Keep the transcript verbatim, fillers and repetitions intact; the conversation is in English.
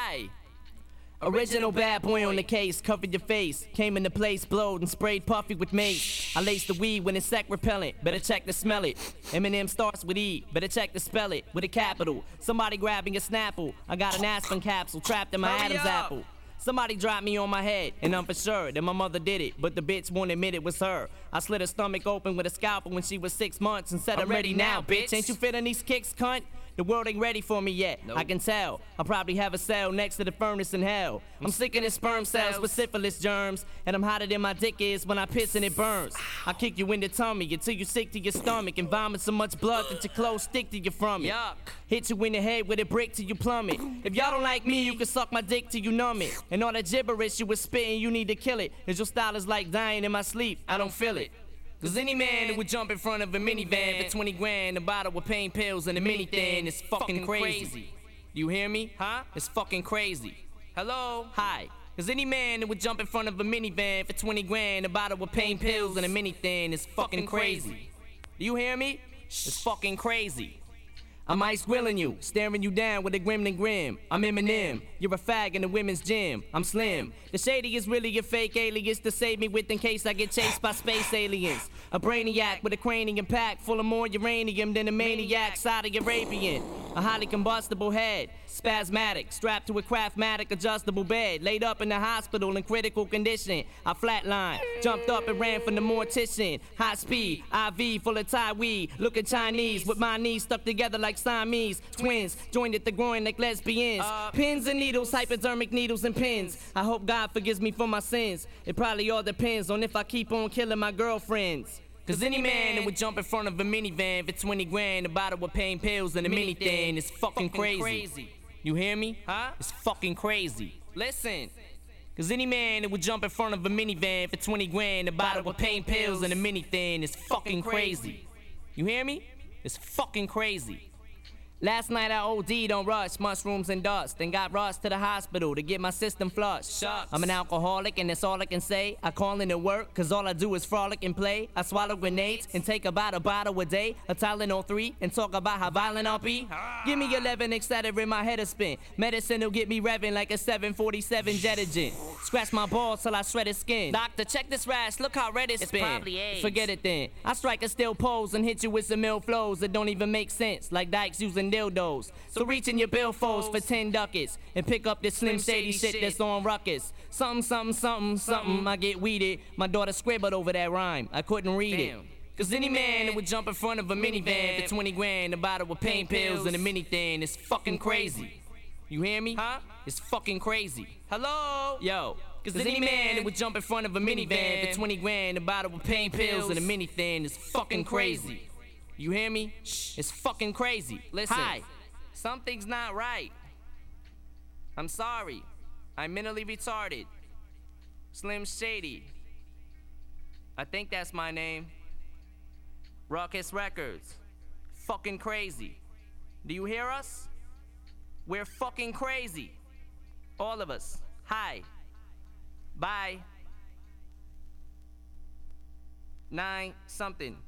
Hi. Original bad boy on the case, covered your face. Came into place, blowed and sprayed Puffy with mace. I laced the weed when it's sec repellent, better check to smell it. Eminem starts with E, better check to spell it with a capital. Somebody grabbing a Snapple, I got an aspirin capsule trapped in my Hurry Adam's up. apple. Somebody dropped me on my head, and I'm for sure that my mother did it, but the bitch won't admit it was her. I slit her stomach open with a scalpel when she was six months and said, I'm ready now, bitch. Ain't you feeling these kicks, cunt? The world ain't ready for me yet, Nope. I can tell. I probably have a cell next to the furnace in hell. I'm sick of the sperm cells with syphilis germs, and I'm hotter than my dick is when I piss and it burns. I kick you in the tummy until you sick to your stomach and vomit so much blood that your clothes stick to you from it. Yuck. Hit you in the head with a brick till you plummet. If y'all don't like me, you can suck my dick till you numb it. And all that gibberish you was spitting, you need to kill it. Cause your style is like dying in my sleep, I don't feel it. Cause any man that would jump in front of a minivan for twenty grand, a bottle with pain pills and a mini thing is fucking crazy. You hear me? Huh? It's fucking crazy. Hello? Hi. Cause any man that would jump in front of a minivan for twenty grand, a bottle with pain pills and a mini thing is fucking crazy. Do you hear me? It's fucking crazy. I'm ice grilling you, staring you down with a gremlin grim. I'm Eminem, you're a fag in the women's gym. I'm Slim. The shady is really a fake alias to save me with in case I get chased by space aliens. A brainiac with a cranium pack full of more uranium than a maniac Saudi Arabian. A highly combustible head, spasmatic, strapped to a Craftmatic adjustable bed, laid up in the hospital in critical condition. I flatlined, jumped up and ran from the mortician. High speed, I V full of Thai weed, looking Chinese with my knees stuck together like Siamese twins, joined at the groin like lesbians. Uh, pins and needles, hypodermic needles and pins. I hope God forgives me for my sins. It probably all depends on if I keep on killing my girlfriends. Cause any man that would jump in front of a minivan for twenty grand, a bottle with pain pills and a mini thing is fucking crazy. crazy. You hear me? Huh? It's fucking crazy. Listen. Cause any man that would jump in front of a minivan for twenty grand, a bottle with pain pills and a mini thing is fucking crazy. You hear me? It's fucking crazy. Last night I O D'd on rush, mushrooms and dust, and got rushed to the hospital to get my system flushed. Shucks. I'm an alcoholic and that's all I can say. I call in to work cause all I do is frolic and play. I swallow grenades and take about a bottle a day, a Tylenol three, and talk about how violent I'll be. Give me eleven Excedrin in my head a spin. Medicine will get me revving like a seven forty-seven jet engine. Scratch my balls till I shred his skin. Doctor, check this rash, look how red it's It's been. probably AIDS. Forget it then. I strike a still pose and hit you with some ill flows that don't even make sense, like dykes using dildos. So reach in your billfolds for ten ducats and pick up this Slim Shady shit that's on ruckus. Something, something, something, something, I get weeded. My daughter scribbled over that rhyme, I couldn't read it. Cause any man that would jump in front of a minivan for twenty grand, a bottle with pain pills and a mini thing is fucking crazy. You hear me? Huh? It's fucking crazy. Hello? Yo. Cause any man that would jump in front of a minivan for twenty grand, a bottle with pain pills and a mini thing is fucking crazy. You hear me? It's fucking crazy. Listen. Hi. Something's not right. I'm sorry. I'm mentally retarded. Slim Shady. I think that's my name. Ruckus Records. Fucking crazy. Do you hear us? We're fucking crazy. All of us. Hi. Bye. Nine something.